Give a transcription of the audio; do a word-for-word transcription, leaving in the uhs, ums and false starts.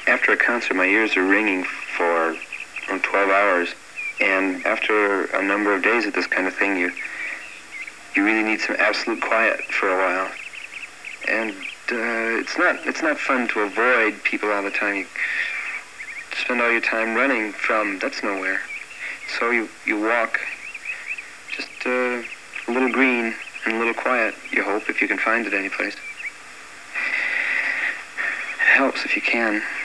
After a concert, my ears are ringing for around twelve hours, and after a number of days of this kind of thing, you you really need some absolute quiet for a while. And uh, it's not it's not fun to avoid people all the time. You spend all your time running from, that's nowhere. So you, you walk just uh, a little green and a little quiet, you hope, if you can find it any place. It helps if you can.